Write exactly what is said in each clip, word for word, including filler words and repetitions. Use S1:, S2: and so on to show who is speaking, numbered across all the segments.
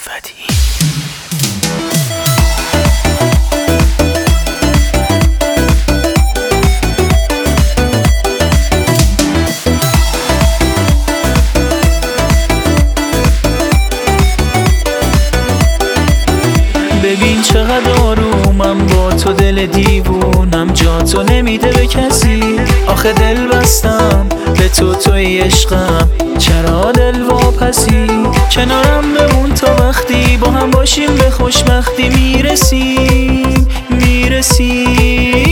S1: فتحی. ببین چقدر آرومم با تو، دل دیوونم جا تو نمیده به کسی. آخه دل بستم به تو، توی عشقم، چرا دل واپسی؟ کنارم بمون تا وقتی با هم باشیم به خوشبختی میرسیم میرسیم.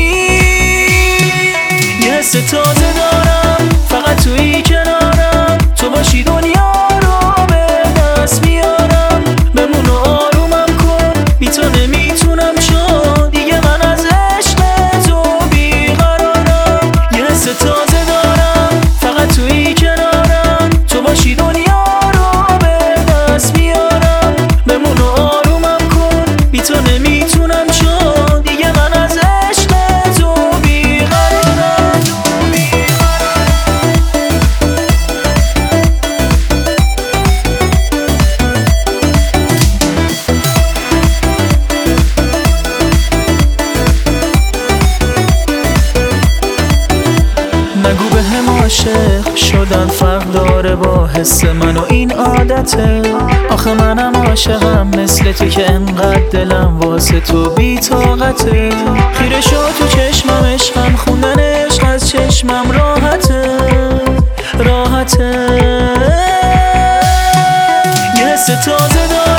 S1: یه حس تازه دارم فقط توی کنارم، تو باشی دنیا رو به دست میارم. بمون و آرومم کن، بی تو نمیتونم چون دیگه من از عشق تو بیقرارم. یه حس تازه دارم فقط توی کنارم، تو باشی دنیا رو به دست میارم. بمون و آرومم کن، بی تو نمیتونم چون دیگه من از عشق تو بیقرارم. نگو به هم عاشق شدن فرق داره با حس من و این عادته. آخه منم عاشقم مثل تو که انقدر دلم واسه تو بی طاقته. خیره شو تو چشمم عشقم، خوندن عشق از چشمم راحته راحته. یه حس تازه دارم